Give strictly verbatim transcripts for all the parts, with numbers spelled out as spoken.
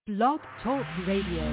Blog Talk Radio.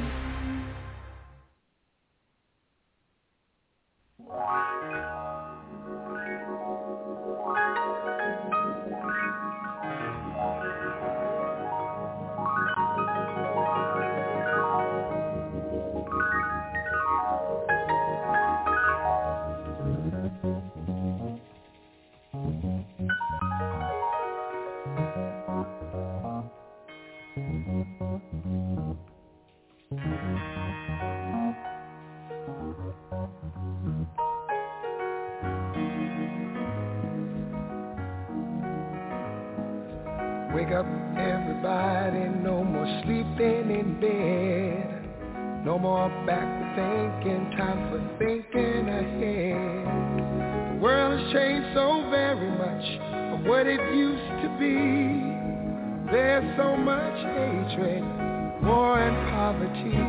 Wake up, everybody, no more sleeping in bed. No more backward thinking, time for thinking ahead. The world has changed so very much from what it used to be. There's so much hatred, war and poverty.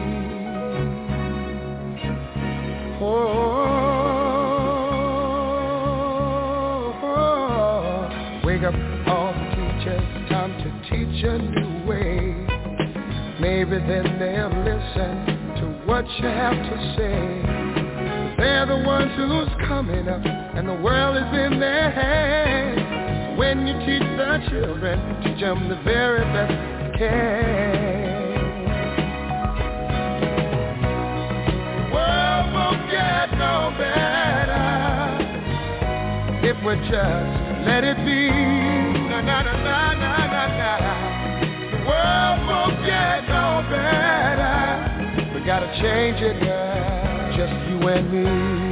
Oh, oh, oh. Wake up, all the teachers, time to teach a new way. Maybe then they'll listen to what you have to say. They're the ones who's coming up, and the world is in their hands. When you teach the children, teach them the very best you can. The world won't get no better if we just let it be. Na na na na na na na. The world won't get no better. We gotta change it, yeah, just you and me.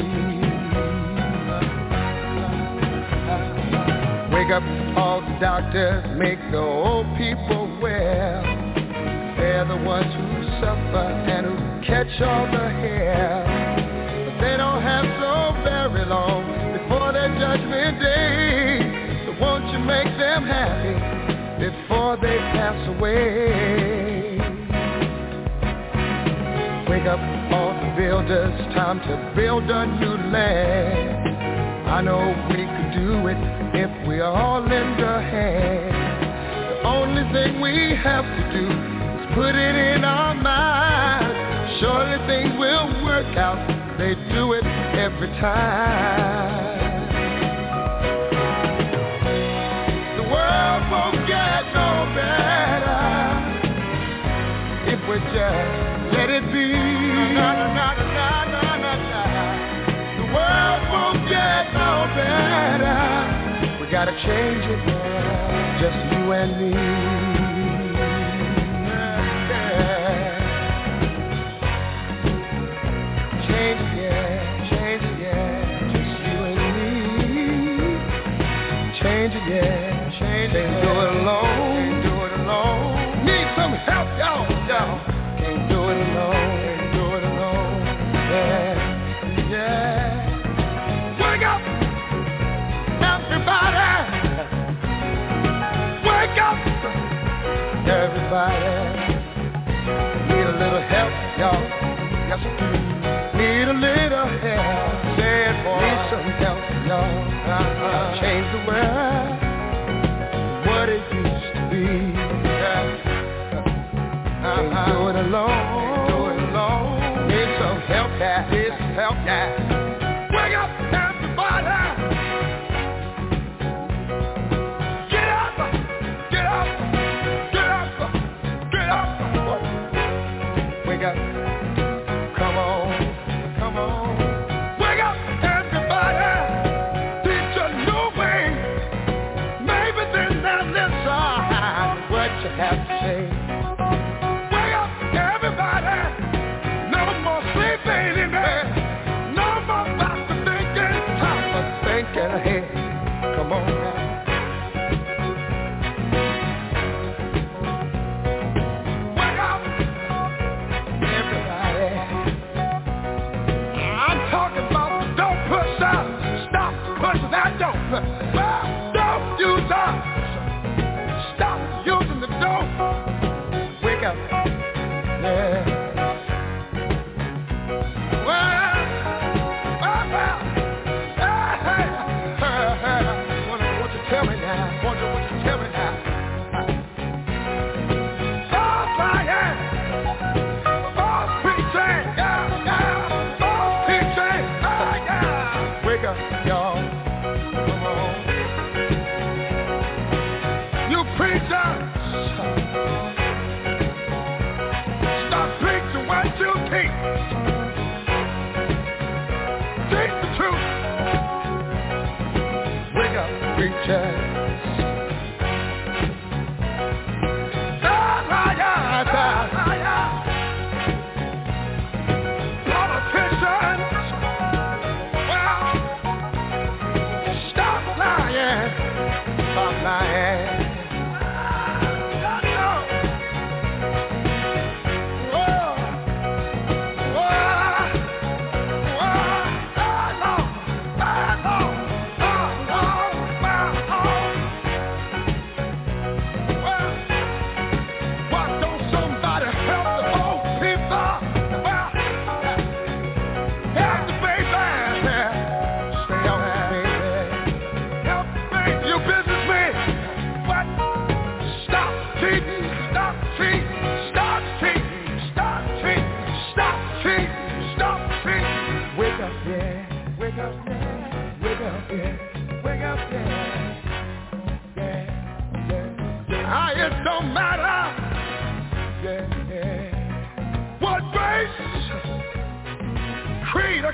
Wake up, all the doctors, make the old people well. They're the ones who suffer and who catch all the hair. But they don't have so very long before their judgment day. So won't you make them happy before they pass away? Wake up, all the builders, time to build a new land. I know we could do it if we all lend a hand. The only thing we have to do is put it in our minds. Surely things will work out, they do it every time. The world won't get no better if we just let it be. Na, na, na, na, na, na, na. The world won't get no better. We gotta change it, yeah, just you and me. Yeah. Change it, yeah, change it, yeah, just you and me. Change it, yeah, change it. Can't do it alone, can't do it alone. Need some help, y'all, y'all. Can't do it alone, can't do it alone. Yeah, yeah. Wake up, everybody. Wake up, everybody. Need a little help, y'all. Yes, we do. Need a little help. Say it, boy. Need some help, y'all. Uh-huh. Change the world, what it used to be. Yeah. Uh-huh. Can't do it alone. Can't do it alone. Need some help, yeah. Need some help, yeah. Wake up, everybody. Get up, get up, get up, get up. Wake up, come on, come on. Wake up, everybody. Teach a new way. Maybe then they'll listen what you have to say. Wake up, everybody. No more sleeping in bed. No more about to thinking. Time for thinking ahead. Come on now. Wake up, everybody. I'm talking about don't push out. Stop pushing that dope. Don't use us. Stop using the dope. Wake up. Yeah. Well, well, well. Hey, hey, hey, hey. What, what you tell me now? Wonder what you tell me now. Oh, fire.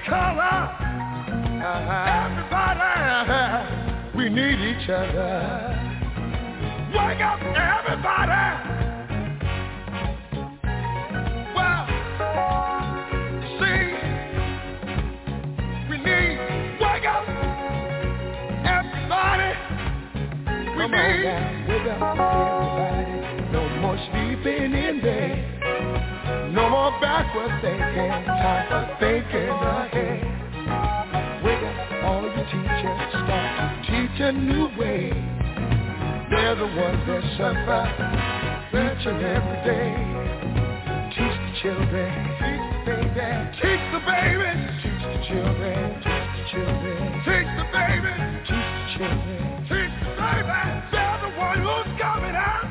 color. Uh-huh. Everybody, we need each other. Wake up, everybody. Well, see, we need, wake up, everybody. We Come need. On now, wake up, everybody. No more sleeping in bed. No more backward thinking. Time for thinking ahead. Wake up, all you teachers, start to teach a new way. They're the ones that suffer each and every day. Teach the children, teach the baby, teach the baby, teach the children, teach the children, teach the baby, teach the children, teach the baby. They're the one who's coming out.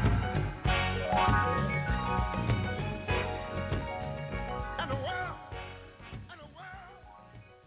And the world, and the world.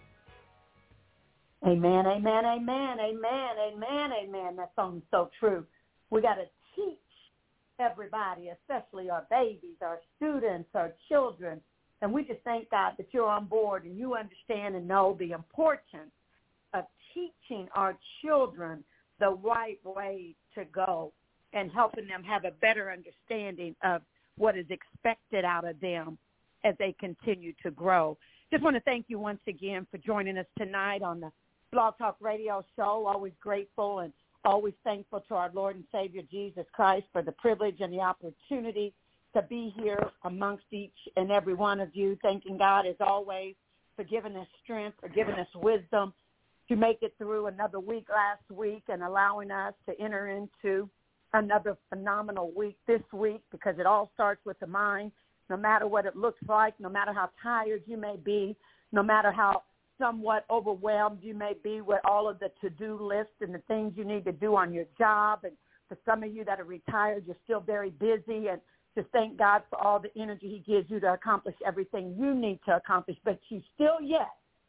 Amen, amen, amen, amen, amen, amen. That song's so true. We got to teach everybody, especially our babies, our students, our children. And we just thank God that you're on board and you understand and know the importance of teaching our children the right way to go and helping them have a better understanding of what is expected out of them as they continue to grow. Just want to thank you once again for joining us tonight on the Blog Talk Radio show. Always grateful and always thankful to our Lord and Savior Jesus Christ for the privilege and the opportunity to be here amongst each and every one of you. Thanking God, as always, for giving us strength, for giving us wisdom to make it through another week last week and allowing us to enter into another phenomenal week this week, because it all starts with the mind. No matter what it looks like, no matter how tired you may be, no matter how somewhat overwhelmed you may be with all of the to-do list and the things you need to do on your job. And for some of you that are retired, you're still very busy. And just thank God for all the energy he gives you to accomplish everything you need to accomplish. But you still yet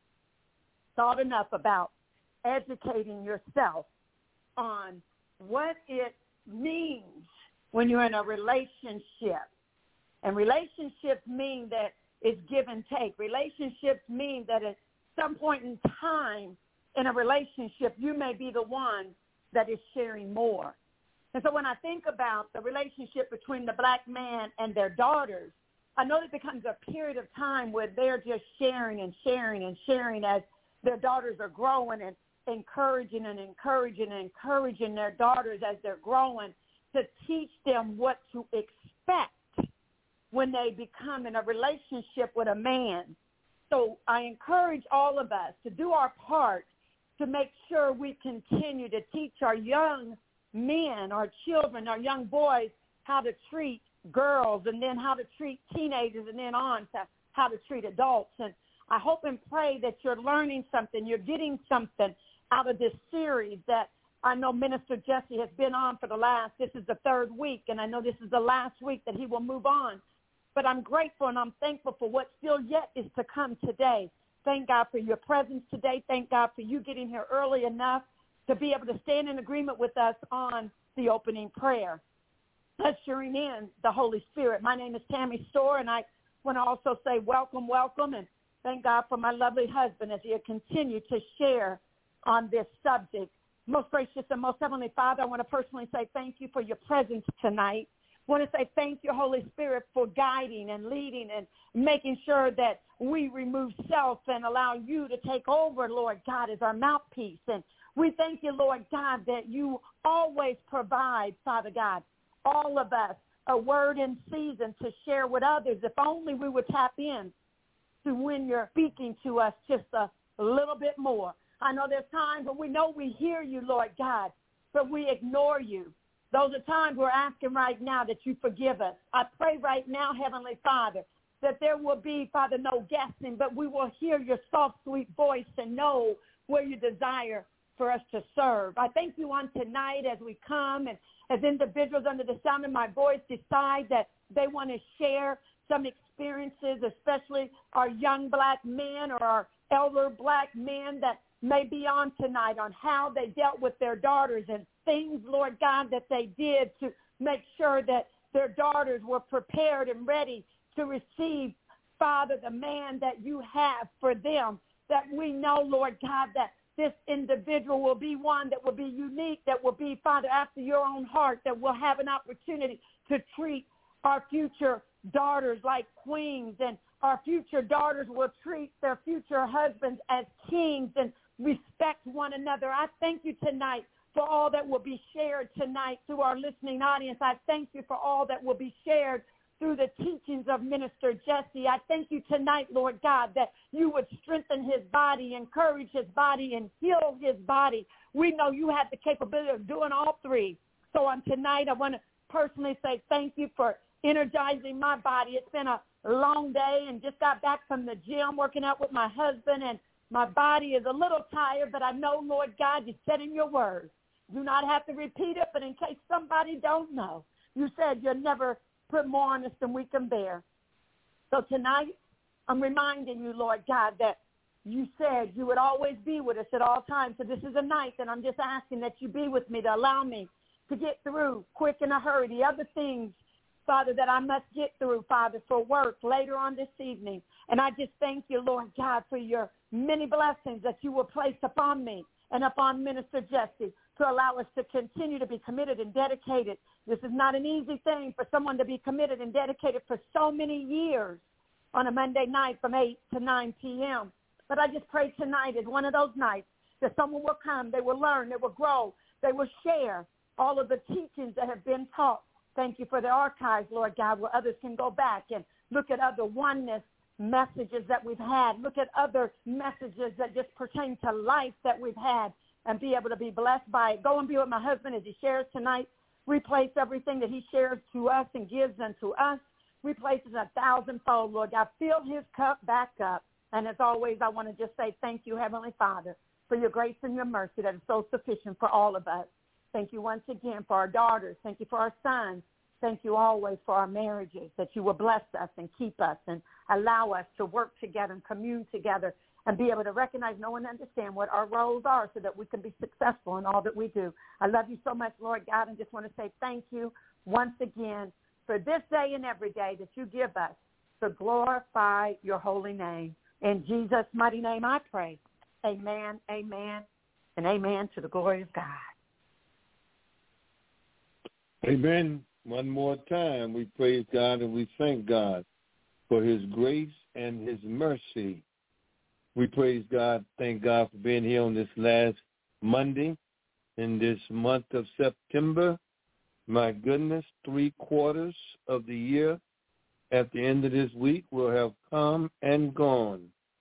thought enough about educating yourself on what it means when you're in a relationship. And relationships mean that it's give and take. Relationships mean that it's some point in time in a relationship, you may be the one that is sharing more. And so when I think about the relationship between the black man and their daughters, I know it becomes a period of time where they're just sharing and sharing and sharing as their daughters are growing, and encouraging and encouraging and encouraging their daughters as they're growing to teach them what to expect when they become in a relationship with a man. So I encourage all of us to do our part to make sure we continue to teach our young men, our children, our young boys how to treat girls, and then how to treat teenagers, and then on to how to treat adults. And I hope and pray that you're learning something, you're getting something out of this series that I know Minister Jesse has been on for the last, this is the third week, and I know this is the last week that he will move on. But I'm grateful and I'm thankful for what still yet is to come today. Thank God for your presence today. Thank God for you getting here early enough to be able to stand in agreement with us on the opening prayer, ushering in the Holy Spirit. My name is Tammy Storr, and I want to also say welcome, welcome, and thank God for my lovely husband as he continues to share on this subject. Most gracious and most heavenly Father, I want to personally say thank you for your presence tonight. I want to say thank you, Holy Spirit, for guiding and leading and making sure that we remove self and allow you to take over, Lord God, as our mouthpiece. And we thank you, Lord God, that you always provide, Father God, all of us a word in season to share with others. If only we would tap in to when you're speaking to us just a little bit more. I know there's times when we know we hear you, Lord God, but we ignore you. Those are times we're asking right now that you forgive us. I pray right now, Heavenly Father, that there will be, Father, no guessing, but we will hear your soft, sweet voice and know where you desire for us to serve. I thank you on tonight as we come and as individuals under the sound of my voice decide that they want to share some experiences, especially our young black men or our elder black men that may be on tonight, on how they dealt with their daughters and things, Lord God, that they did to make sure that their daughters were prepared and ready to receive, Father, the man that you have for them that we know, Lord God, that this individual will be one that will be unique, that will be, Father, after your own heart, that will have an opportunity to treat our future daughters like queens, and our future daughters will treat their future husbands as kings and respect one another. I thank you tonight for all that will be shared tonight through our listening audience. I thank you for all that will be shared through the teachings of Minister Jesse. I thank you tonight, Lord God, that you would strengthen his body, encourage his body, and heal his body. We know you have the capability of doing all three. So on tonight, I want to personally say thank you for energizing my body. It's been a long day and just got back from the gym working out with my husband, and my body is a little tired, but I know, Lord God, you said in your word, do not have to repeat it, but in case somebody don't know, you said you'll never put more on us than we can bear. So tonight, I'm reminding you, Lord God, that you said you would always be with us at all times. So this is a night that I'm just asking that you be with me, to allow me to get through quick in a hurry the other things, Father, that I must get through, Father, for work later on this evening. And I just thank you, Lord God, for your many blessings that you will place upon me and upon Minister Jesse to allow us to continue to be committed and dedicated. This is not an easy thing for someone to be committed and dedicated for so many years on a Monday night from eight to nine p.m. But I just pray tonight is one of those nights that someone will come, they will learn, they will grow, they will share all of the teachings that have been taught. Thank you for the archives, Lord God, where others can go back and look at other oneness messages that we've had, look at other messages that just pertain to life that we've had, and be able to be blessed by it. Go and be with my husband as he shares tonight. Replace everything that he shares to us and gives unto us. Replace it a thousandfold, Lord God. Fill his cup back up. And as always, I want to just say thank you, Heavenly Father, for your grace and your mercy that is so sufficient for all of us. Thank you once again for our daughters. Thank you for our sons. Thank you always for our marriages, that you will bless us and keep us and allow us to work together and commune together and be able to recognize, know, and understand what our roles are so that we can be successful in all that we do. I love you so much, Lord God, and just want to say thank you once again for this day and every day that you give us to glorify your holy name. In Jesus' mighty name I pray. Amen, amen, and amen to the glory of God. Amen. One more time, we praise God and we thank God for his grace and his mercy. We praise God, thank God for being here on this last Monday in this month of September. My goodness, three quarters of the year at the end of this week will have come and gone.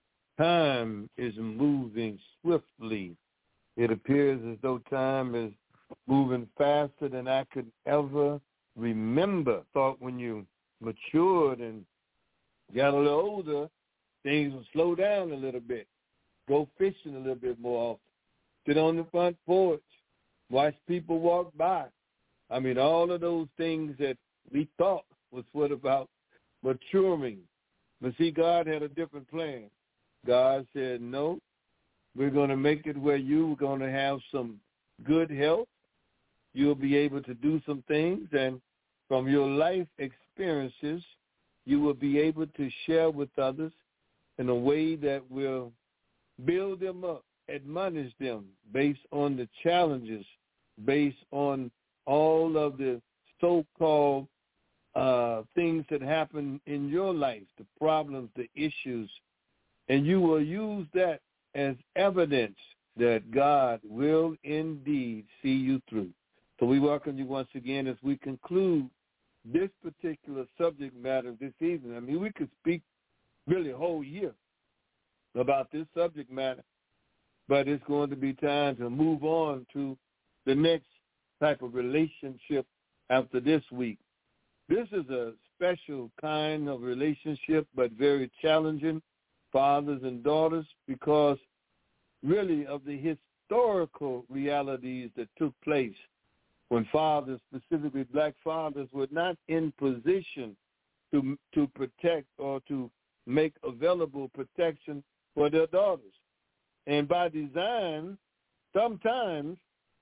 Time is moving swiftly. It appears as though time is moving faster than I could ever remember. Thought when you matured and got a little older, things will slow down a little bit. Go fishing a little bit more often. Sit on the front porch. Watch people walk by. I mean, all of those things that we thought was what about maturing. But see, God had a different plan. God said, no, we're going to make it where you're going to have some good health. You'll be able to do some things, and from your life experiences, you will be able to share with others in a way that will build them up, admonish them based on the challenges, based on all of the so-called uh, things that happen in your life, the problems, the issues, and you will use that as evidence that God will indeed see you through. So we welcome you once again as we conclude this particular subject matter this evening. I mean, we could speak really a whole year about this subject matter, but it's going to be time to move on to the next type of relationship after this week. This is a special kind of relationship, but very challenging, fathers and daughters, because really of the historical realities that took place when fathers, specifically black fathers, were not in position to to protect or to make available protection for their daughters. And by design, sometimes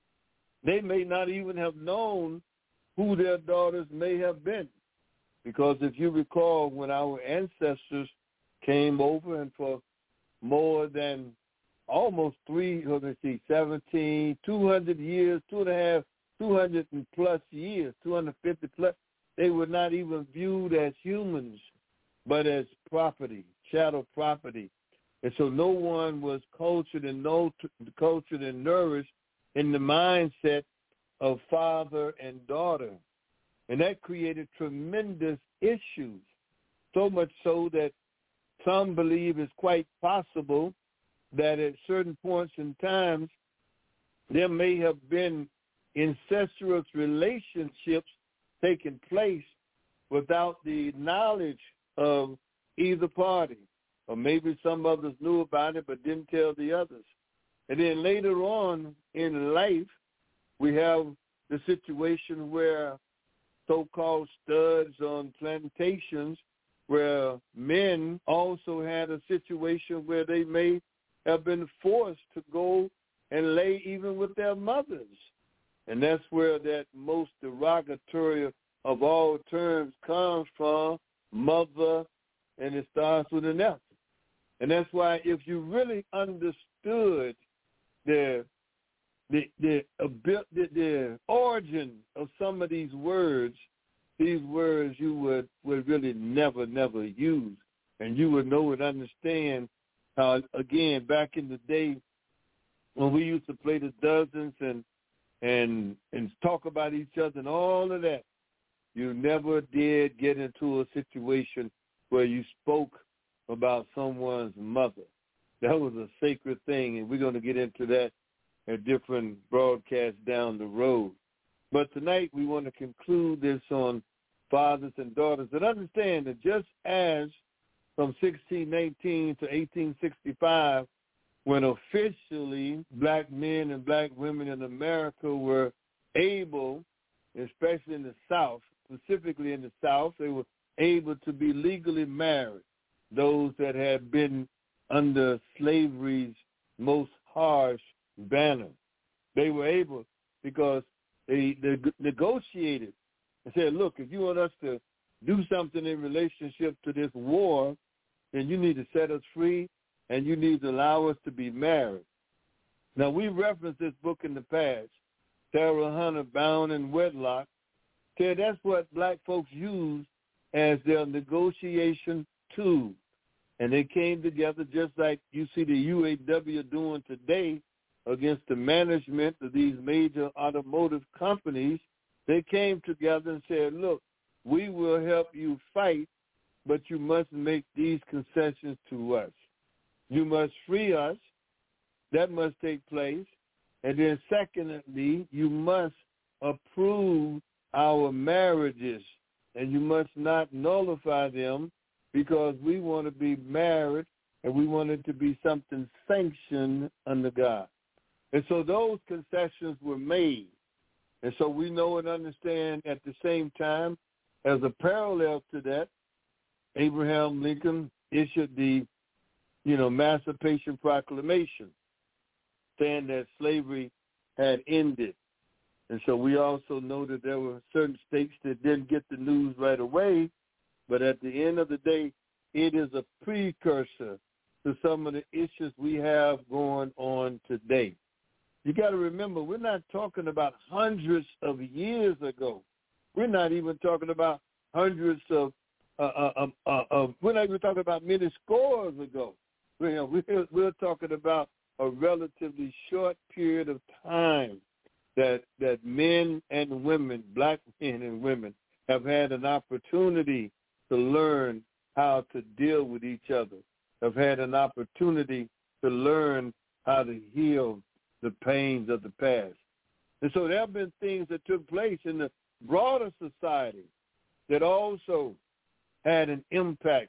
they may not even have known who their daughters may have been. Because if you recall, when our ancestors came over and for more than almost three, let me see, seventeen, two hundred years, two and a half, two hundred and plus years, two hundred fifty plus. They were not even viewed as humans, but as property, chattel property. And so no one was cultured and no cultured and nourished in the mindset of father and daughter. And that created tremendous issues, so much so that some believe it's quite possible that at certain points in time there may have been incestuous relationships taking place without the knowledge of either party. Or maybe some others knew about it but didn't tell the others. And then later on in life, we have the situation where so-called studs on plantations, where men also had a situation where they may have been forced to go and lay even with their mothers. And that's where that most derogatory of all terms comes from, mother, and it starts with an F. And that's why if you really understood the the the, the the origin of some of these words, these words you would, would really never, never use. And you would know and understand how, again, back in the day when we used to play the dozens and and and talk about each other and all of that, you never did get into a situation where you spoke about someone's mother. That was a sacred thing, and we're going to get into that at different broadcasts down the road. But tonight we want to conclude this on fathers and daughters, and understand that just as from sixteen eighteen to eighteen sixty-five, when officially black men and black women in America were able, especially in the South, specifically in the South, they were able to be legally married, those that had been under slavery's most harsh banner. They were able because they, they negotiated and said, look, if you want us to do something in relationship to this war, then you need to set us free and you need to allow us to be married. Now, we referenced this book in the past. Sarah Hunter, Bound in Wedlock, said that's what black folks used as their negotiation tool. And they came together just like you see the U A W doing today against the management of these major automotive companies. They came together and said, look, we will help you fight, but you must make these concessions to us. You must free us. That must take place. And then secondly, you must approve our marriages, and you must not nullify them, because we want to be married and we want it to be something sanctioned under God. And so those concessions were made. And so we know and understand at the same time, as a parallel to that, Abraham Lincoln issued the, you know, Emancipation Proclamation, saying that slavery had ended. And so we also know that there were certain states that didn't get the news right away, but at the end of the day, it is a precursor to some of the issues we have going on today. You got to remember, we're not talking about hundreds of years ago. We're not even talking about hundreds of, uh, uh, uh, uh, we're not even talking about many scores ago. We're, we're, we're talking about a relatively short period of time that that men and women, black men and women, have had an opportunity to learn how to deal with each other, have had an opportunity to learn how to heal the pains of the past. And so there have been things that took place in the broader society that also had an impact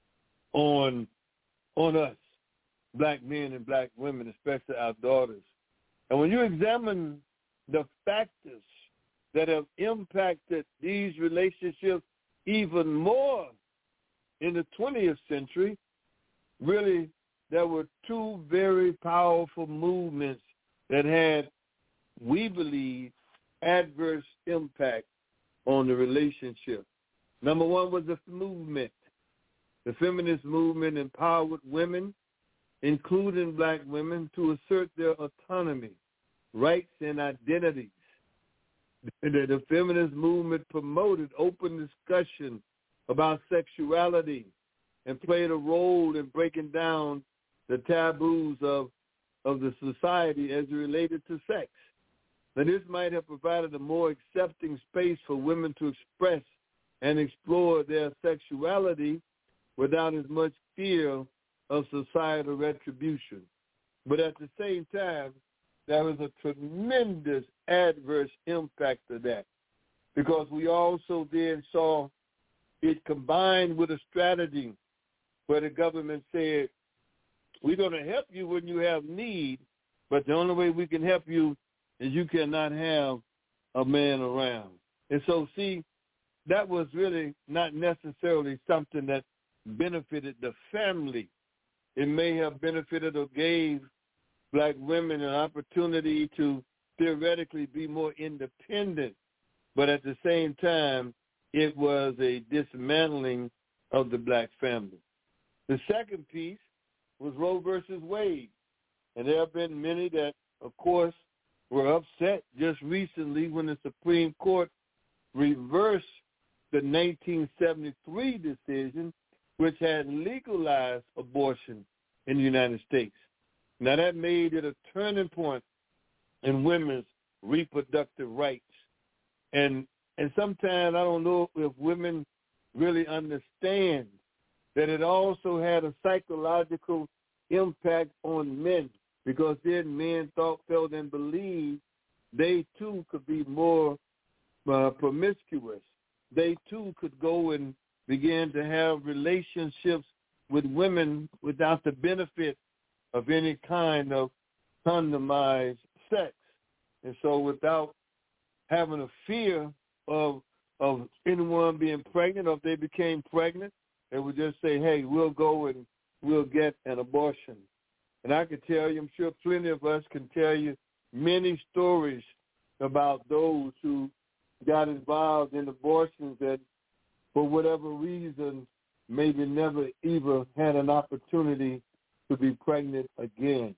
on on us, black men and black women, especially our daughters. And when you examine the factors that have impacted these relationships even more in the twentieth century, really there were two very powerful movements that had, we believe, adverse impact on the relationship. Number one was the movement. The feminist movement empowered women including black women, to assert their autonomy, rights, and identities. The, the feminist movement promoted open discussion about sexuality and played a role in breaking down the taboos of, of the society as it related to sex. Now, this might have provided a more accepting space for women to express and explore their sexuality without as much fear of societal retribution. But at the same time, there was a tremendous adverse impact of that, because we also then saw it combined with a strategy where the government said, we're going to help you when you have need, but the only way we can help you is you cannot have a man around. And so, see, that was really not necessarily something that benefited the family. It may have benefited or gave black women an opportunity to theoretically be more independent, but at the same time, it was a dismantling of the black family. The second piece was Roe versus Wade, and there have been many that, of course, were upset just recently when the Supreme Court reversed the nineteen seventy-three decision, which had legalized abortion in the United States. Now, that made it a turning point in women's reproductive rights. And and sometimes I don't know if women really understand that it also had a psychological impact on men, because then men thought, felt, and believed they too could be more uh, promiscuous. They too could go and begin to have relationships with women without the benefit of any kind of condomized sex. And so without having a fear of of anyone being pregnant, or if they became pregnant, they would just say, hey, we'll go and we'll get an abortion. And I can tell you, I'm sure plenty of us can tell you many stories about those who got involved in abortions that, for whatever reason, maybe never even had an opportunity to be pregnant again.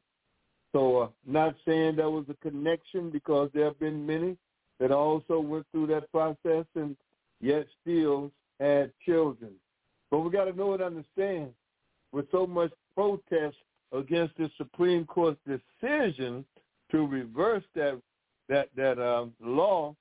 So uh, not saying there was a connection, because there have been many that also went through that process and yet still had children. But we got to know and understand, with so much protest against the Supreme Court's decision to reverse that that that um, law,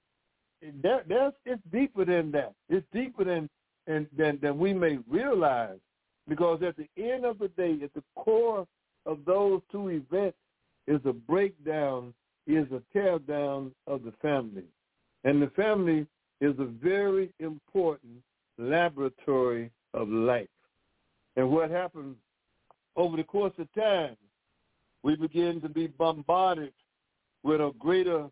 there, there's, it's deeper than that. It's deeper than, than than than we may realize, because at the end of the day, at the core of those two events is a breakdown, is a tear down of the family. And the family is a very important laboratory of life. And what happens over the course of time, we begin to be bombarded with a greater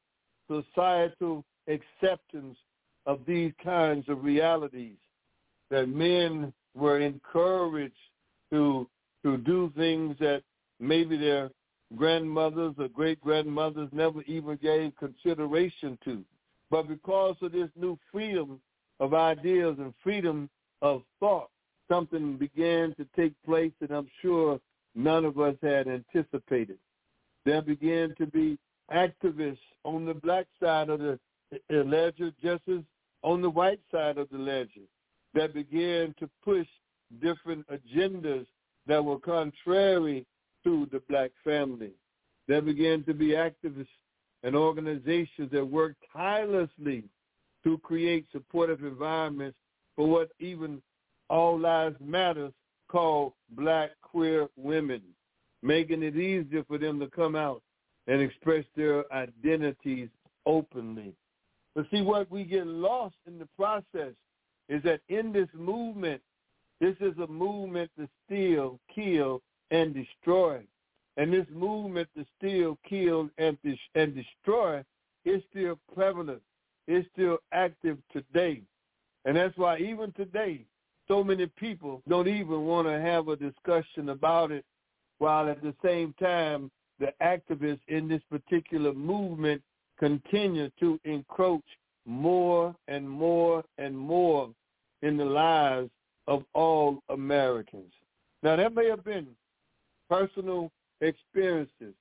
societal acceptance of these kinds of realities, that men were encouraged to to do things that maybe their grandmothers or great-grandmothers never even gave consideration to. But because of this new freedom of ideas and freedom of thought, something began to take place that I'm sure none of us had anticipated. There began to be activists on the black side of the ledger, just as on the white side of the ledger, that began to push different agendas that were contrary to the black family. There began to be activists and organizations that worked tirelessly to create supportive environments for what even All Lives Matters called black queer women, making it easier for them to come out and express their identities openly. But see, what we get lost in the process is that in this movement, this is a movement to steal, kill, and destroy. And this movement to steal, kill, and, dis- and destroy is still prevalent. It's still active today. And that's why even today, so many people don't even want to have a discussion about it, while at the same time, the activists in this particular movement continue to encroach more and more and more in the lives of all Americans. Now, there may have been personal experiences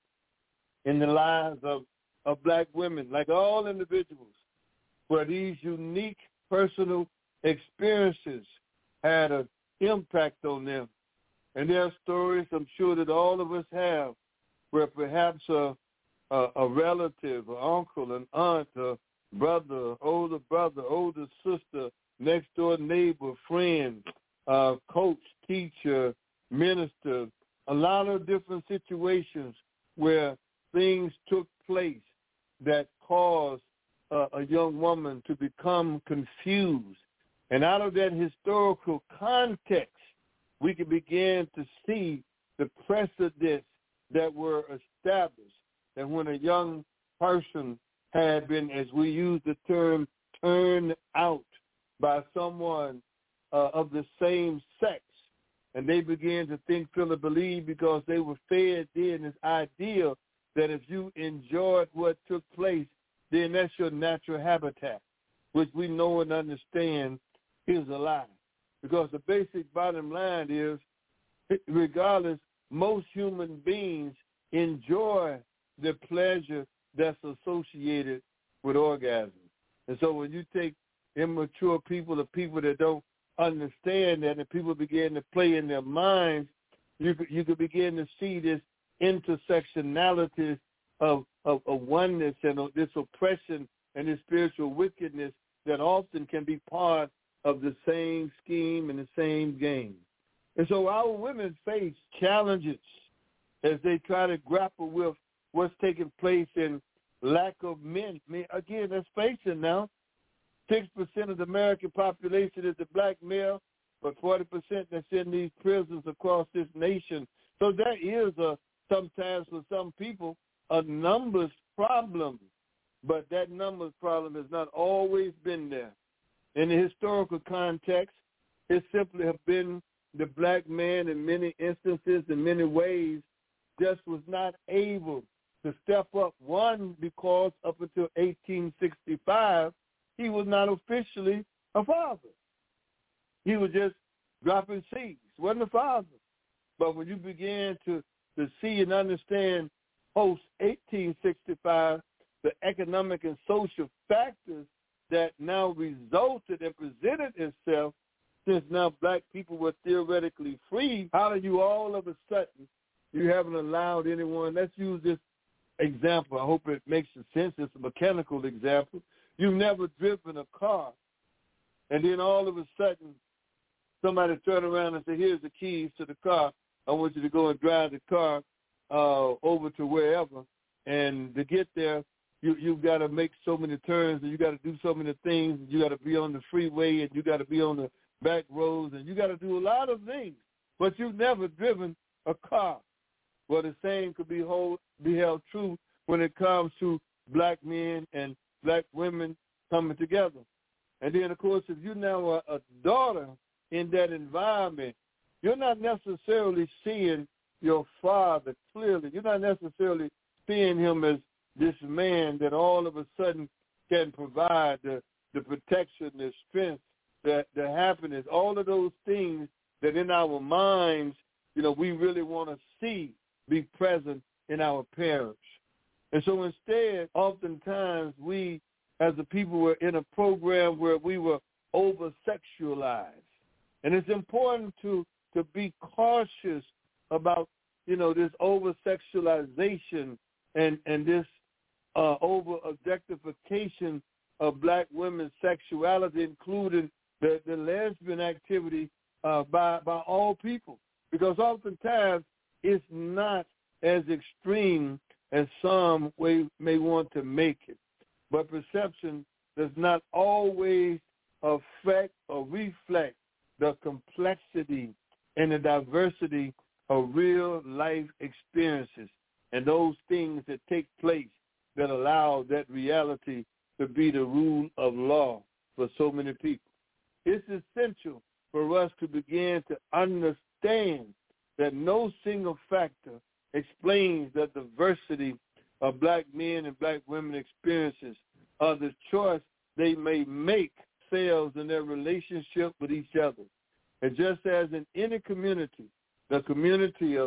in the lives of, of black women, like all individuals, where these unique personal experiences had an impact on them. And there are stories I'm sure that all of us have where perhaps a, a, a relative, an uncle, an aunt, a brother, older brother, older sister, next door neighbor, friend, uh, coach, teacher, minister, a lot of different situations where things took place that caused uh, a young woman to become confused. And out of that historical context, we can begin to see the precedents that were established, that when a young person had been, as we use the term, turned out by someone uh, of the same sex, and they began to think, feel, and believe because they were fed then this idea that if you enjoyed what took place, then that's your natural habitat, which we know and understand is a lie. Because the basic bottom line is, regardless, most human beings enjoy the pleasure that's associated with orgasm. And so when you take immature people or people that don't understand that and people begin to play in their minds, you could, you could begin to see this intersectionality of, of, of oneness and this oppression and this spiritual wickedness that often can be part of the same scheme and the same game. And so our women face challenges as they try to grapple with what's taking place in lack of men. I mean, again, let's face it now. six percent of the American population is a black male, but forty percent that's in these prisons across this nation. So that is a, sometimes for some people, a numbers problem. But that numbers problem has not always been there. In the historical context, it simply have been the black man in many instances, in many ways, just was not able to step up. One, because up until eighteen sixty-five, he was not officially a father. He was just dropping seeds. Wasn't a father. But when you began to, to see and understand post eighteen sixty-five, the economic and social factors that now resulted and presented itself, since now black people were theoretically free, how do you all of a sudden, you haven't allowed anyone, let's use this example, I hope it makes sense, it's a mechanical example. You've never driven a car, and then all of a sudden, somebody turn around and say, here's the keys to the car. I want you to go and drive the car uh, over to wherever. And to get there, you, you've got to make so many turns, and you got to do so many things. You got to be on the freeway, and you got to be on the back roads, and you got to do a lot of things. But you've never driven a car. Well, the same could be, hold, be held true when it comes to black men and black women coming together. And then, of course, if you're now a, a daughter in that environment, you're not necessarily seeing your father clearly. You're not necessarily seeing him as this man that all of a sudden can provide the, the protection, the strength, the, the happiness, all of those things that in our minds, you know, we really want to see be present in our parents. And so instead, oftentimes we, as a people, were in a program where we were over-sexualized. And it's important to, to be cautious about, you know, this over-sexualization and, and this uh, over-objectification of black women's sexuality, including the, the lesbian activity uh, by, by all people. Because oftentimes it's not as extreme as some way may want to make it. But perception does not always affect or reflect the complexity and the diversity of real life experiences and those things that take place that allow that reality to be the rule of law for so many people. It's essential for us to begin to understand that no single factor explains the diversity of black men and black women experiences or the choice they may make themselves in their relationship with each other. And just as in any community, the community of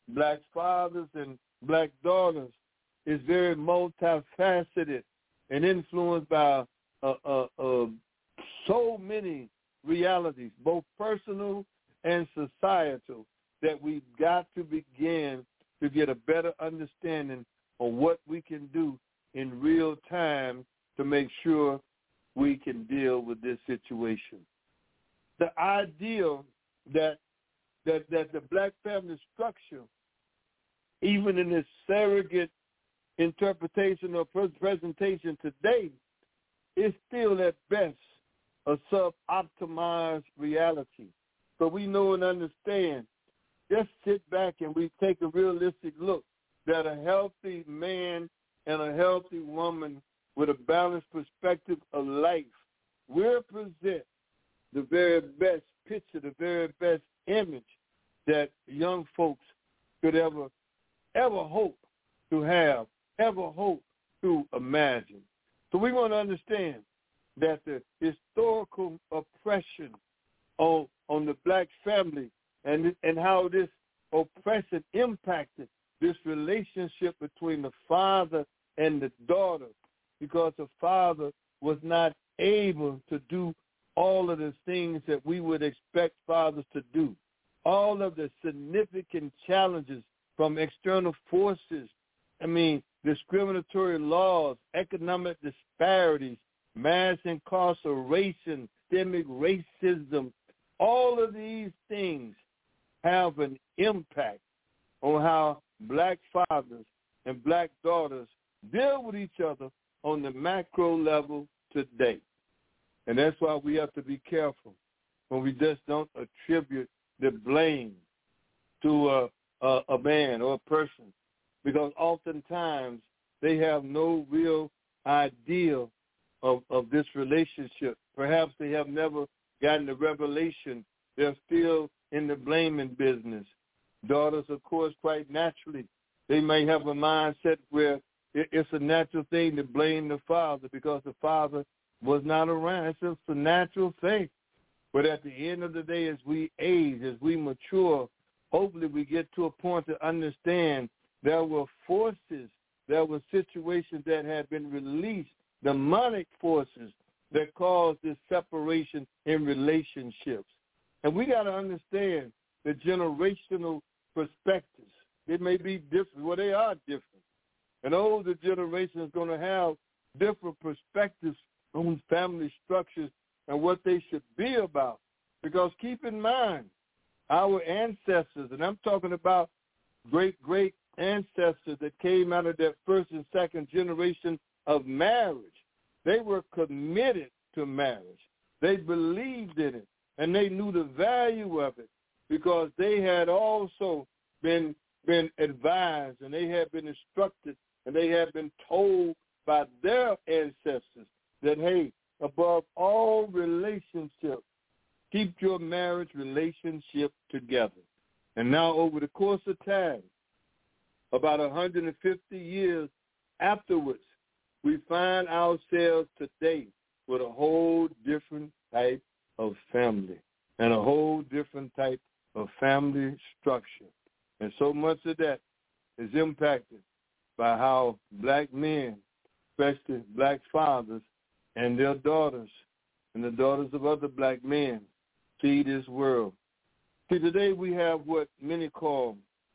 black fathers and black daughters is very multifaceted and influenced by uh, uh, uh, so many realities, both personal and societal, that we've got to begin to get a better understanding of what we can do in real time to make sure we can deal with this situation. The ideal that that, that the black family structure, even in its surrogate interpretation or presentation today, is still at best a sub-optimized reality. But we know and understand, just sit back and we take a realistic look that a healthy man and a healthy woman with a balanced perspective of life will present the very best picture, the very best image that young folks could ever, ever hope to have, ever hope to imagine. So we want to understand that the historical oppression on, on the black family and, and how this oppression impacted this relationship between the father and the daughter, because the father was not able to do all of the things that we would expect fathers to do. All of the significant challenges from external forces, I mean, discriminatory laws, economic disparities, mass incarceration, systemic racism, all of these things have an impact on how black fathers and black daughters deal with each other on the macro level today. And that's why we have to be careful when we just don't attribute the blame to a, a, a man or a person, because oftentimes they have no real idea of, of this relationship. Perhaps they have never gotten the revelation. They're still in the blaming business. Daughters, of course, quite naturally, they may have a mindset where it's a natural thing to blame the father because the father was not around. It's just a natural thing. But at the end of the day, as we age, as we mature, hopefully we get to a point to understand there were forces, there were situations that had been released, demonic forces that caused this separation in relationships. And we got to understand the generational perspectives. They may be different. Well, they are different. An older generation is going to have different perspectives on family structures and what they should be about. Because keep in mind, our ancestors, and I'm talking about great-great ancestors that came out of that first and second generation of marriage, they were committed to marriage. They believed in it, and they knew the value of it because they had also been been advised and they had been instructed and they had been told by their ancestors that, hey, above all relationships, keep your marriage relationship together. And now over the course of time, about one hundred fifty years afterwards, we find ourselves today with a whole different type of family and a whole different type of family structure. And so much of that is impacted by how black men, especially black fathers, and their daughters and the daughters of other black men see this world. See, today we have what many call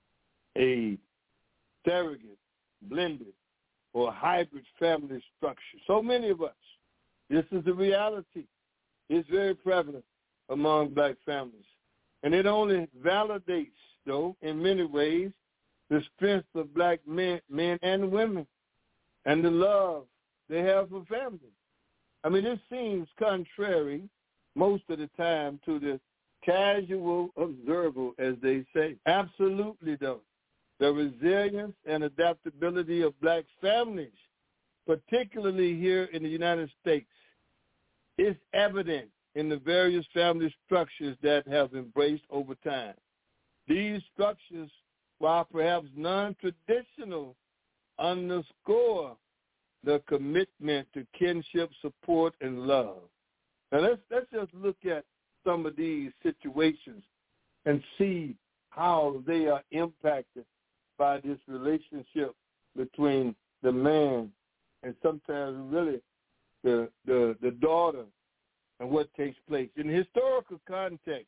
a surrogate, blended, or hybrid family structure. So many of us, this is the reality. It's very prevalent among black families. And it only validates, though, in many ways, the strength of black men, men and women and the love they have for family. I mean, it seems contrary most of the time to the casual observer, as they say. Absolutely, though. The resilience and adaptability of black families, particularly here in the United States, is evident in the various family structures that have embraced over time. These structures, while perhaps non-traditional, underscore the commitment to kinship, support, and love. Now let's let's just look at some of these situations and see how how they are impacted by this relationship between the man and sometimes really the the, the daughter and what takes place. In the historical context,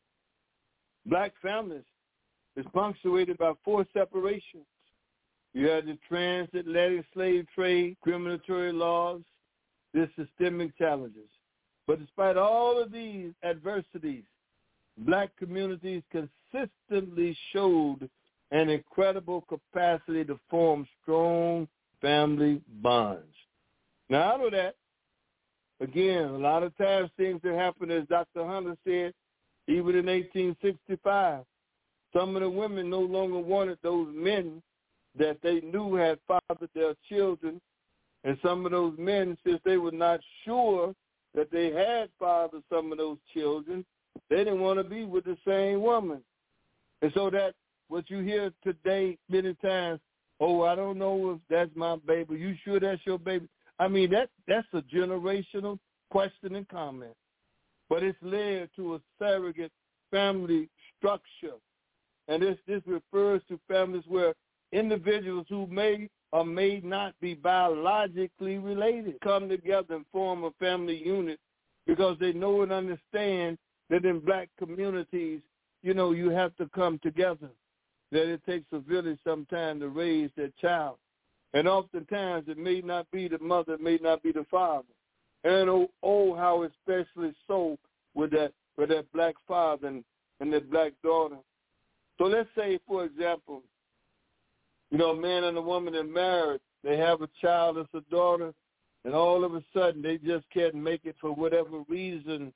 black families is punctuated by four separations. You had the transatlantic slave trade, criminatory laws, the systemic challenges. But despite all of these adversities, black communities consistently showed an incredible capacity to form strong family bonds. Now, out of that, again, a lot of times things that happen, as Doctor Hunter said, even in eighteen sixty-five, some of the women no longer wanted those men that they knew had fathered their children, and some of those men, since they were not sure that they had fathered some of those children, they didn't want to be with the same woman. And so that what you hear today many times, oh, I don't know if that's my baby. You sure that's your baby? I mean, that that's a generational question and comment. But it's led to a surrogate family structure. And this, this refers to families where individuals who may or may not be biologically related come together and form a family unit because they know and understand that in black communities, you know, you have to come together, that it takes a village sometime to raise that child. And oftentimes it may not be the mother, it may not be the father. And oh, oh how especially so with that with that black father and, and that black daughter. So let's say, for example, you know, a man and a woman are married, they have a child that's a daughter, and all of a sudden they just can't make it for whatever reason,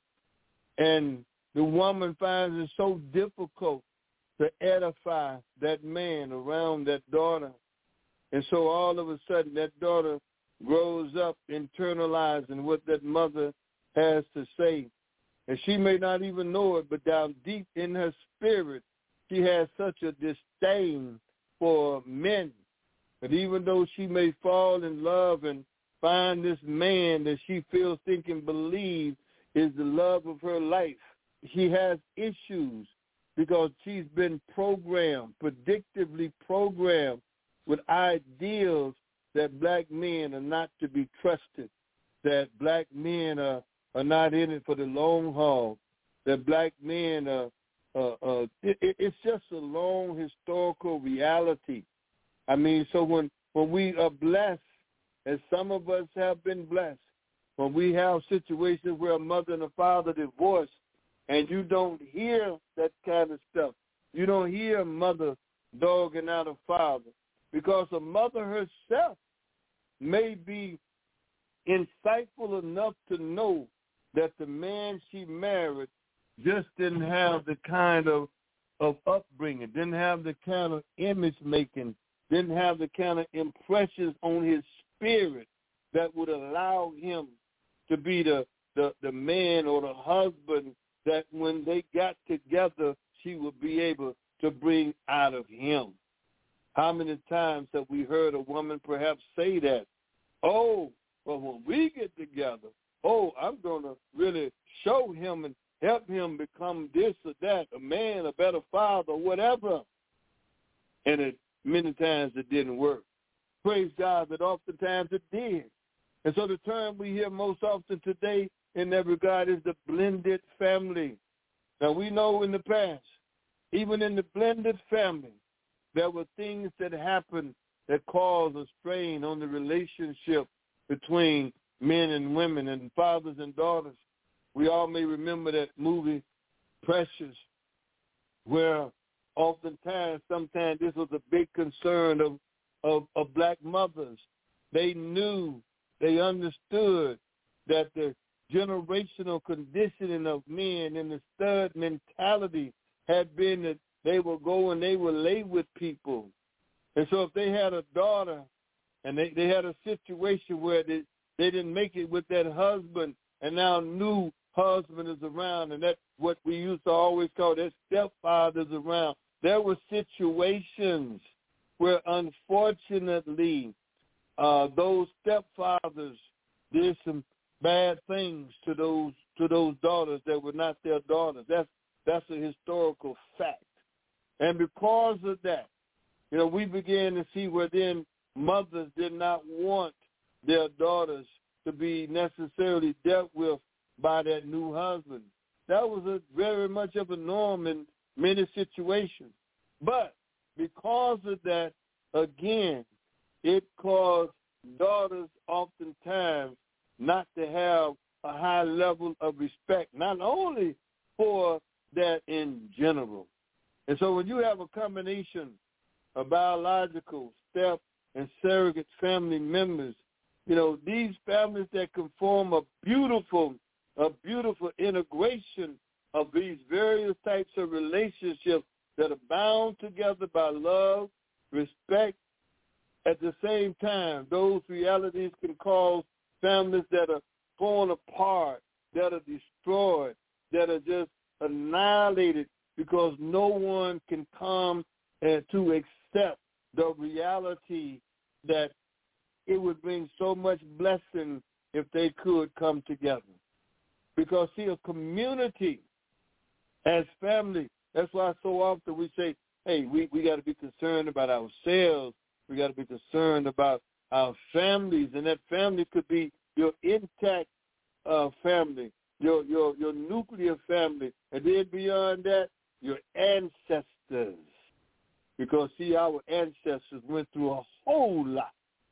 and the woman finds it so difficult to edify that man around that daughter. And so all of a sudden that daughter grows up internalizing what that mother has to say. And she may not even know it, but down deep in her spirit, she has such a disdain for men. But even though she may fall in love and find this man that she feels, think, and believe is the love of her life, she has issues because she's been programmed, predictively programmed with ideals that black men are not to be trusted, that black men are, are not in it for the long haul, that black men are, uh, uh, it, it's just a long historical reality. I mean, so when, when we are blessed, as some of us have been blessed, when we have situations where a mother and a father divorce, and you don't hear that kind of stuff. You don't hear a mother dogging out a father because a mother herself may be insightful enough to know that the man she married just didn't have the kind of, of upbringing, didn't have the kind of image making, didn't have the kind of impressions on his spirit that would allow him to be the, the, the man or the husband that when they got together, she would be able to bring out of him. How many times have we heard a woman perhaps say that? Oh, well, when we get together, oh, I'm going to really show him and help him become this or that, a man, a better father, whatever. And it, many times it didn't work. Praise God that oftentimes it did. And so the term we hear most often today in that regard is the blended family. Now, we know in the past, even in the blended family, there were things that happened that caused a strain on the relationship between men and women and fathers and daughters. We all may remember that movie, Precious, where oftentimes, sometimes this was a big concern of, of, of black mothers. They knew, they understood that the generational conditioning of men and the stud mentality had been that they will go and they will lay with people. And so if they had a daughter and they, they had a situation where they, they didn't make it with that husband and now new husband is around, and that's what we used to always call that stepfather's around. There were situations where unfortunately uh, those stepfathers did some bad things to those to those daughters that were not their daughters. That's that's a historical fact. And because of that, you know, we began to see where then mothers did not want their daughters to be necessarily dealt with by that new husband. That was a very much of a norm in many situations. But because of that, again, it caused daughters oftentimes not to have a high level of respect, not only for that in general. And so when you have a combination of biological, step, and surrogate family members, you know, these families that can form a beautiful, a beautiful integration of these various types of relationships that are bound together by love, respect. At the same time, those realities can cause families that are torn apart, that are destroyed, that are just annihilated because no one can come and to accept the reality that it would bring so much blessing if they could come together. Because, see, a community as family, that's why so often we say, hey, we, we got to be concerned about ourselves. We got to be concerned about our families, and that family could be your intact uh, family, your, your, your nuclear family, and then beyond that, your ancestors. Because, see, our ancestors went through a whole lot,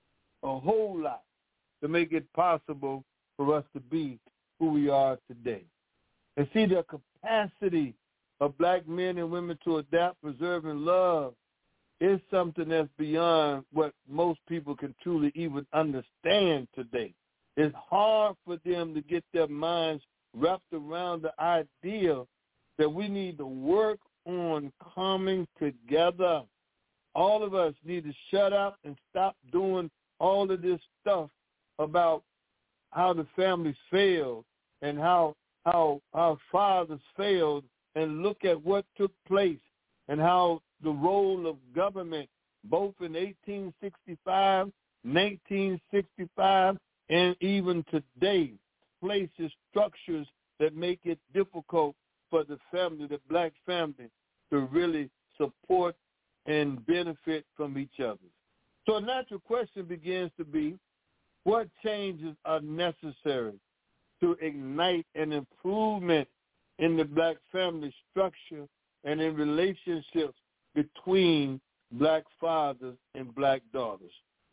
a whole lot to make it possible for us to be who we are today. And see, the capacity of black men and women to adapt, preserve, and love is something that's beyond what most people can truly even understand today. It's hard for them to get their minds wrapped around the idea that we need to work on coming together. All of us need to shut up and stop doing all of this stuff about how the families failed and how how our fathers failed, and look at what took place and how the role of government, both in eighteen sixty-five, nineteen sixty-five, and even today, places structures that make it difficult for the family, the black family, to really support and benefit from each other. So a natural question begins to be, what changes are necessary to ignite an improvement in the black family structure and in relationships between black fathers and black daughters?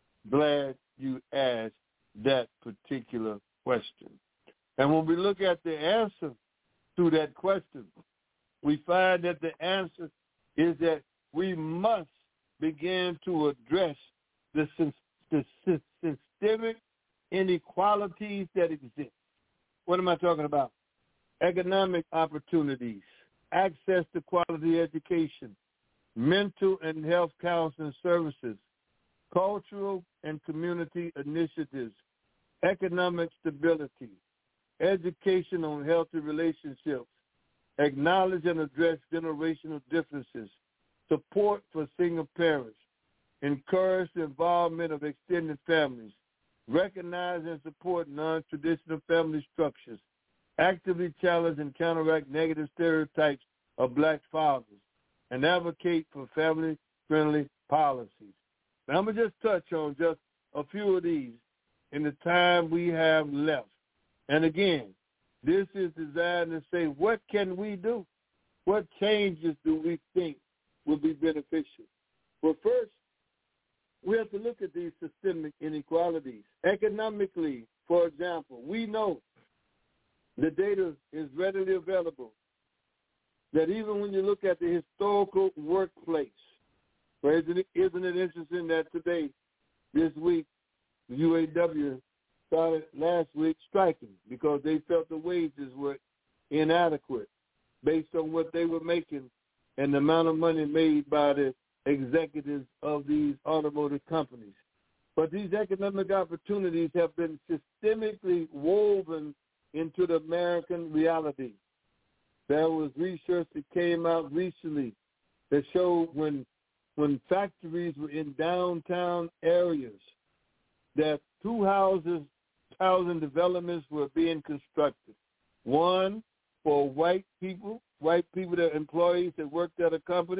Glad you asked that particular question. And when we look at the answer to that question, we find that the answer is that we must begin to address the, the systemic inequalities that exist. What am I talking about? Economic opportunities, access to quality education, mental and health counseling services, cultural and community initiatives, economic stability, education on healthy relationships, acknowledge and address generational differences, support for single parents, encourage the involvement of extended families, recognize and support non-traditional family structures, actively challenge and counteract negative stereotypes of black fathers, and advocate for family-friendly policies. Now, I'm going to just touch on just a few of these in the time we have left. And again, this is designed to say, what can we do? What changes do we think will be beneficial? Well, first, we have to look at these systemic inequalities. Economically, for example, we know the data is readily available that even when you look at the historical workplace, well, isn't it, isn't it interesting that today, this week, the U A W started last week striking because they felt the wages were inadequate based on what they were making and the amount of money made by the executives of these automotive companies. But these economic opportunities have been systemically woven into the American reality. There was research that came out recently that showed when when factories were in downtown areas that two houses, housing developments were being constructed. One for white people, white people that are employees that worked at a company,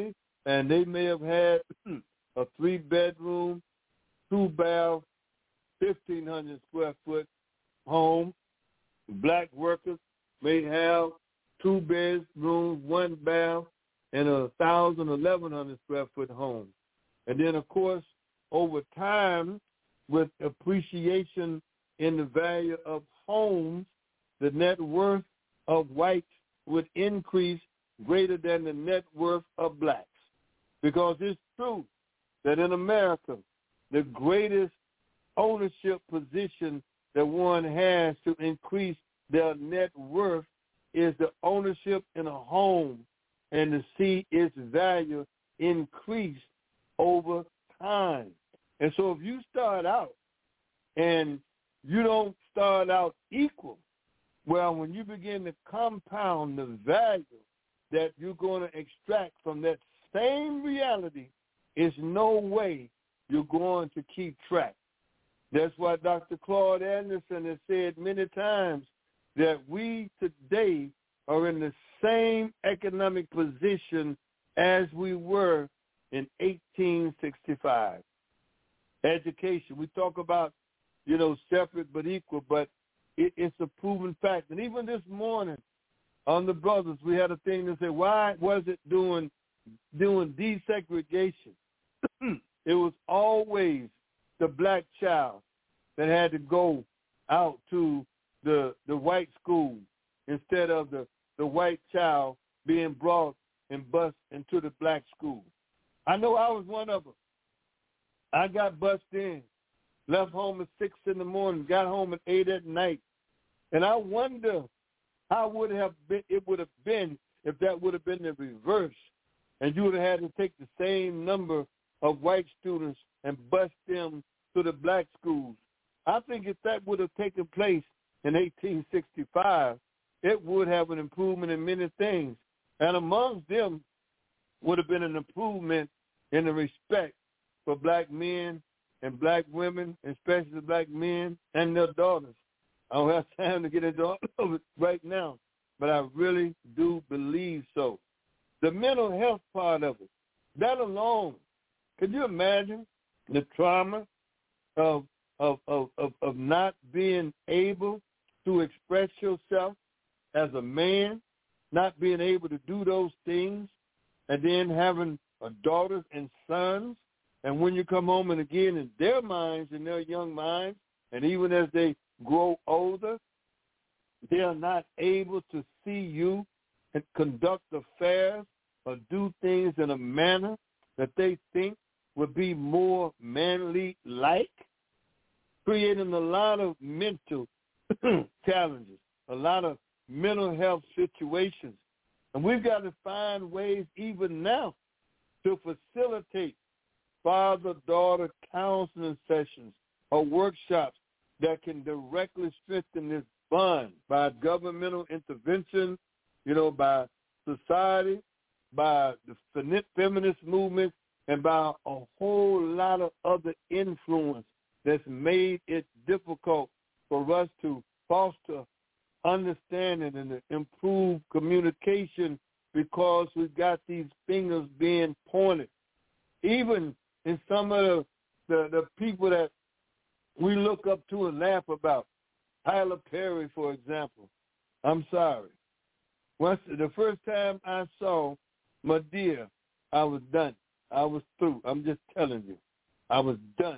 and they may have had a three-bedroom, two-bath, fifteen hundred square foot home. Black workers may have two bedrooms, one bath, and a thousand, eleven hundred square foot home. And then, of course, over time, with appreciation in the value of homes, the net worth of whites would increase greater than the net worth of blacks. Because it's true that in America, the greatest ownership position that one has to increase their net worth is the ownership in a home and to see its value increase over time. And so if you start out and you don't start out equal, well, when you begin to compound the value that you're going to extract from that same reality, is no way you're going to keep track. That's why Doctor Claude Anderson has said many times that we today are in the same economic position as we were in eighteen sixty-five. Education, we talk about, you know, separate but equal, but it, it's a proven fact. And even this morning on the Brothers, we had a thing that said, why was it doing, doing desegregation? It was always the black child that had to go out to the the white school instead of the, the white child being brought and bused into the black school. I know I was one of them. I got bused in, left home at six in the morning, got home at eight at night. And I wonder how would it have been, it would have been if that would have been the reverse, and you would have had to take the same number of white students and bus them to the black schools. I think if that would have taken place in eighteen sixty-five, it would have an improvement in many things. And amongst them would have been an improvement in the respect for black men and black women, especially black men and their daughters. I don't have time to get into all of it right now, but I really do believe so. The mental health part of it, that alone, could you imagine the trauma of of, of, of, of not being able to express yourself as a man, not being able to do those things, and then having a daughters and sons, and when you come home and again in their minds, in their young minds, and even as they grow older, they are not able to see you and conduct affairs or do things in a manner that they think would be more manly-like, creating a lot of mental challenges, a lot of mental health situations. And we've got to find ways even now to facilitate father-daughter counseling sessions or workshops that can directly strengthen this bond by governmental intervention, you know, by society, by the feminist movement, and by a whole lot of other influence that's made it difficult for us to foster understanding and to improve communication because we've got these fingers being pointed. Even in some of the, the, the people that we look up to and laugh about, Tyler Perry, for example. I'm sorry. Once the first time I saw Madea, I was done. I was through. I'm just telling you. I was done.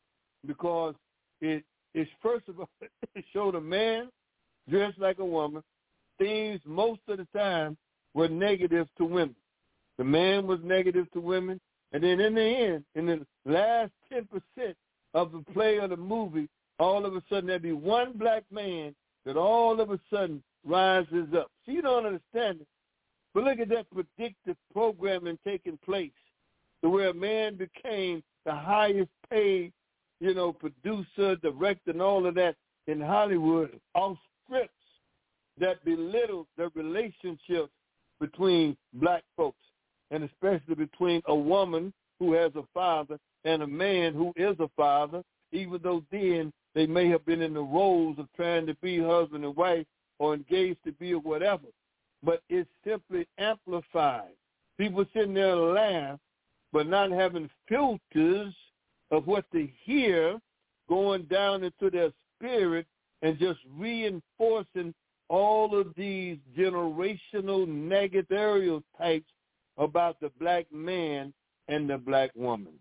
Because it, it's first of all, it showed a man dressed like a woman. Things most of the time were negative to women. The man was negative to women. And then in the end, in the last ten percent of the play of the movie, all of a sudden there'd be one black man that all of a sudden rises up. So you don't understand it. But look at that predictive programming taking place to where a man became the highest paid, you know, producer, director, and all of that in Hollywood, off scripts that belittle the relationships between black folks, and especially between a woman who has a father and a man who is a father, even though then they may have been in the roles of trying to be husband and wife or engaged to be or whatever. But it's simply amplified People sitting there and laugh, but not having filters of what they hear going down into their spirit and just reinforcing all of these generational negative stereotypes about the black man and the black woman.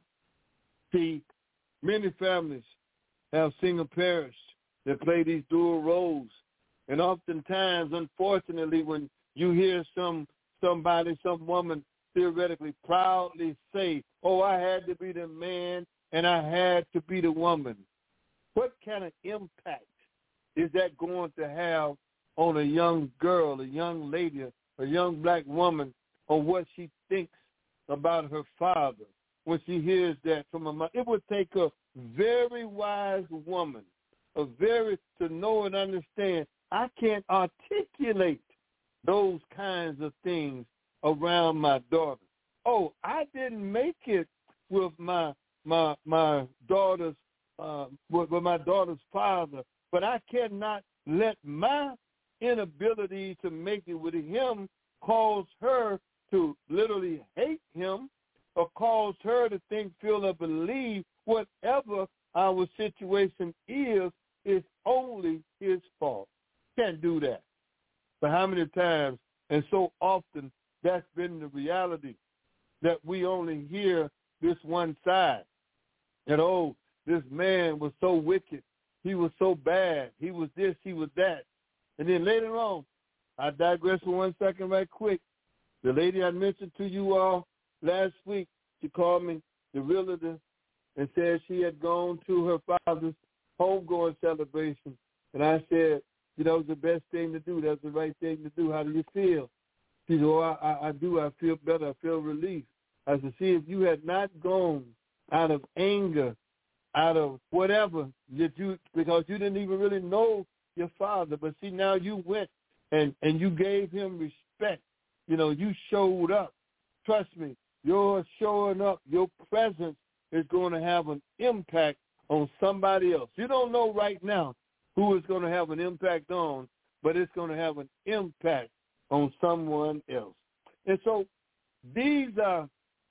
See, many families have single parents that play these dual roles. And oftentimes, unfortunately, when you hear some somebody, some woman theoretically proudly say, oh, I had to be the man and I had to be the woman, what kind of impact is that going to have on a young girl, a young lady, a young black woman, on what she thinks about her father when she hears that from a mother? It would take a very wise woman, a very, to know and understand, I can't articulate those kinds of things around my daughter. Oh, I didn't make it with my my my daughter's uh, with, with my daughter's father, but I cannot let my inability to make it with him cause her to literally hate him or cause her to think, feel, or believe whatever our situation is, is only his fault. Can't do that. But how many times, and so often, that's been the reality, that we only hear this one side. That, oh, this man was so wicked. He was so bad. He was this, he was that. And then later on, I digress for one second right quick. The lady I mentioned to you all last week, she called me, the realtor, and said she had gone to her father's homegoing celebration. And I said, you know, it was the best thing to do. That's the right thing to do. How do you feel? She said, oh, I, I, I do. I feel better. I feel relief. I said, see, if you had not gone out of anger, out of whatever, that you, because you didn't even really know your father, but see, now you went and, and you gave him respect. You know, you showed up. Trust me, your showing up, your presence is going to have an impact on somebody else. You don't know right now who it's going to have an impact on, but it's going to have an impact on someone else. And so these are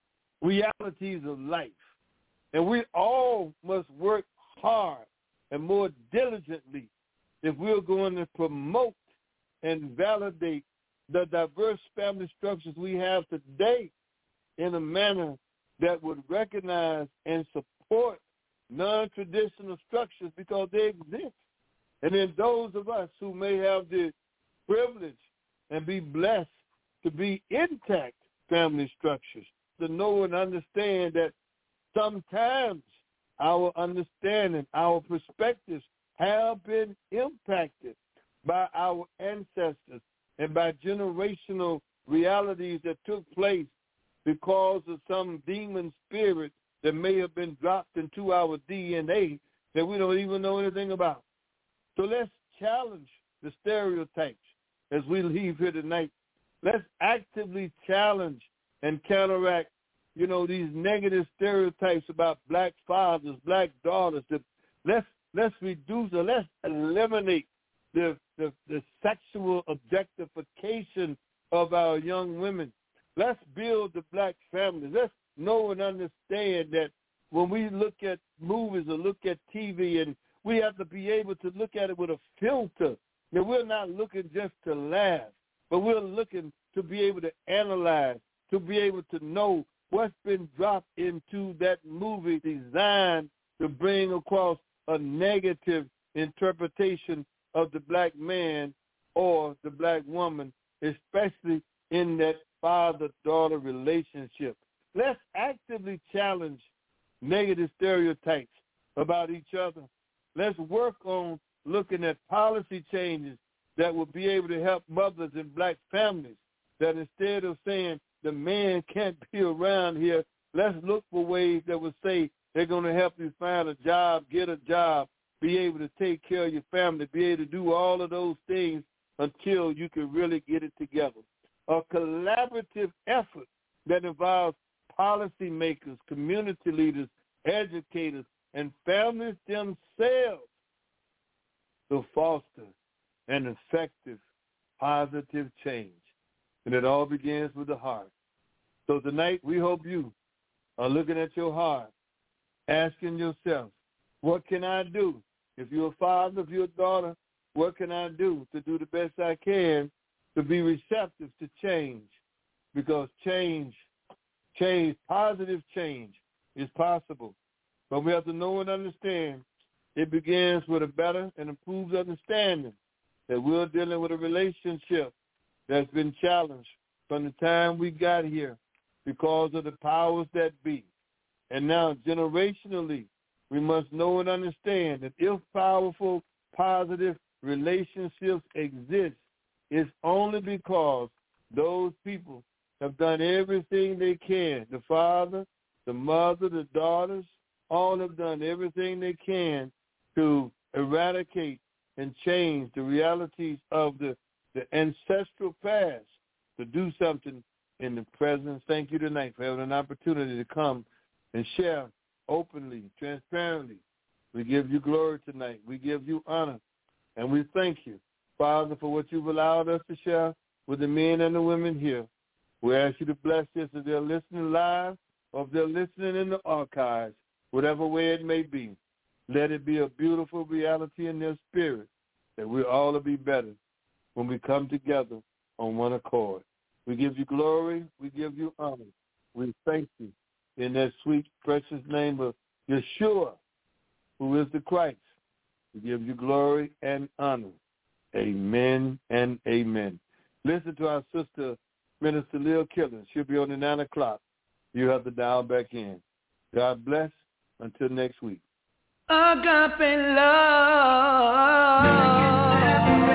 realities of life. And we all must work hard and more diligently if we're going to promote and validate the diverse family structures we have today in a manner that would recognize and support non-traditional structures because they exist. And then those of us who may have the privilege and be blessed to be intact family structures, to know and understand that sometimes our understanding, our perspectives have been impacted by our ancestors and by generational realities that took place because of some demon spirit that may have been dropped into our D N A that we don't even know anything about. So let's challenge the stereotypes as we leave here tonight. Let's actively challenge and counteract, you know, these negative stereotypes about black fathers, black daughters. Let's let's reduce or let's eliminate the, the the sexual objectification of our young women. Let's build the black family. Let's know and understand that when we look at movies or look at T V, and we have to be able to look at it with a filter. Now, we're not looking just to laugh, but we're looking to be able to analyze, to be able to know what's been dropped into that movie designed to bring across a negative interpretation of the black man or the black woman, especially in that father-daughter relationship. Let's actively challenge negative stereotypes about each other. Let's work on looking at policy changes that will be able to help mothers in black families, that instead of saying the man can't be around here, let's look for ways that will say they're going to help you find a job, get a job, be able to take care of your family, be able to do all of those things until you can really get it together. A collaborative effort that involves policymakers, community leaders, educators, and families themselves to foster an effective, positive change. And it all begins with the heart. So tonight we hope you are looking at your heart, asking yourself, what can I do? If you're a father, if you're a daughter, what can I do to do the best I can to be receptive to change? Because change, change, positive change is possible. But we have to know and understand it begins with a better and improved understanding that we're dealing with a relationship that's been challenged from the time we got here because of the powers that be. And now, generationally, we must know and understand that if powerful, positive relationships exist, it's only because those people have done everything they can. The father, the mother, the daughters, all have done everything they can to eradicate and change the realities of the, the ancestral past to do something in the present. Thank you tonight for having an opportunity to come and share openly, transparently. We give you glory tonight. We give you honor. And we thank you, Father, for what you've allowed us to share with the men and the women here. We ask you to bless this if they're listening live or if they're listening in the archives, whatever way it may be. Let it be a beautiful reality in their spirit that we'll all be better when we come together on one accord. We give you glory. We give you honor. We thank you in that sweet, precious name of Yeshua, who is the Christ. We give you glory and honor. Amen and amen. Listen to our sister, Minister Leah Killens. She'll be on at nine o'clock. You have to dial back in. God bless. Until next week. Agape love.